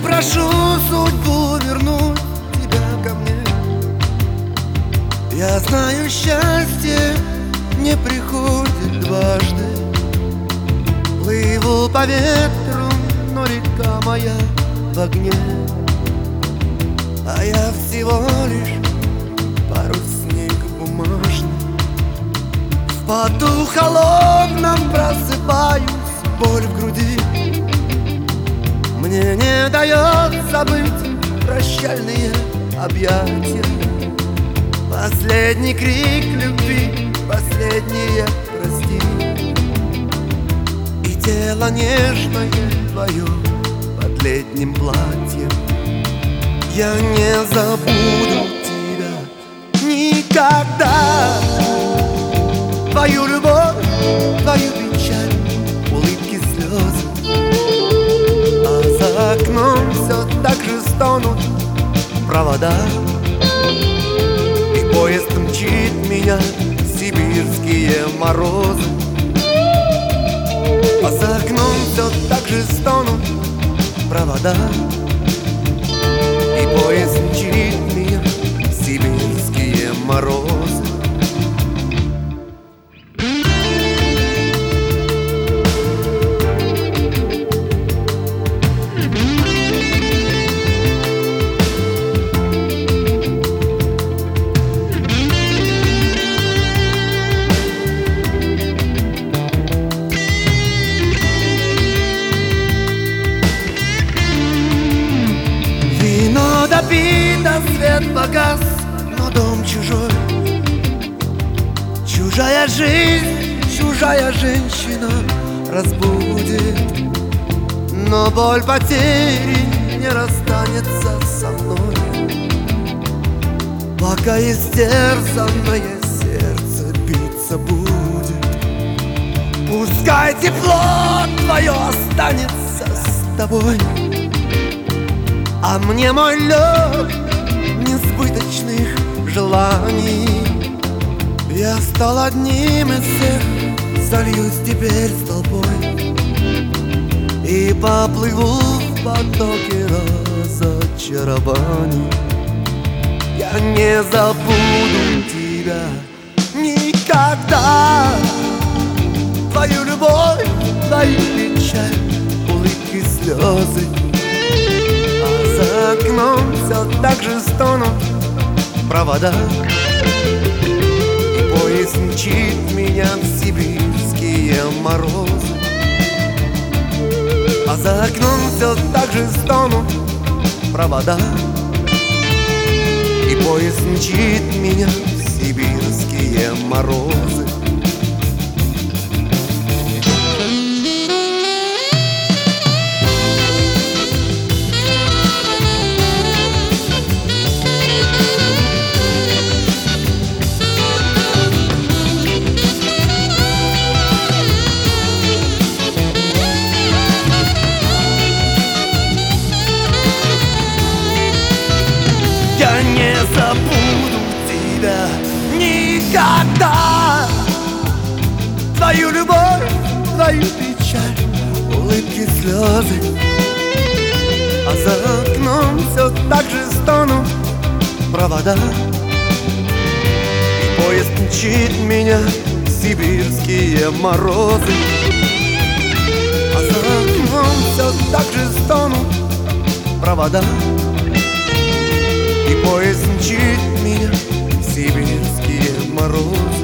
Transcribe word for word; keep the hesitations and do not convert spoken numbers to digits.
прошу судьбу вернуть тебя ко мне. Я знаю, счастье не приходит дважды. Плыву по ветру, но река моя в огне, а я всего лишь парусник бумажный. В поту холодном просыпаюсь, боль в груди. Мне не дает забыть прощальные объятия. Последний крик любви, последнее прости. И тело нежное твое под летним платьем. Я не забуду тебя никогда. Твою любовь, твою печаль, улыбки, слезы. А за окном все так же стонут провода. И поезд мчит меня в сибирские морозы. А за окном все так же стонут провода. И поезд мчит меня в сибирские морозы. Допито, свет погас, но дом чужой. Чужая жизнь, чужая женщина разбудит. Но боль потери не расстанется со мной, пока истерзанное сердце биться будет. Пускай тепло твое останется с тобой, а мне мой лед несбыточных желаний. Я стал одним из всех, сольюсь теперь с толпой и поплыву в потоке разочарований. Я не забуду тебя никогда. Твою любовь, твою печаль, улыбки, слезы. За окном все так же стонут провода. И поезд мчит меня в сибирские морозы. А за окном все так же стонут провода. И поезд мчит меня в сибирские морозы. Я не забуду тебя никогда. Твою любовь, твою печаль, улыбки, слезы. А за окном все так же стонут провода. И поезд мчит меня в сибирские морозы. А за окном все так же стонут провода. И поезд мчит меня в сибирские морозы.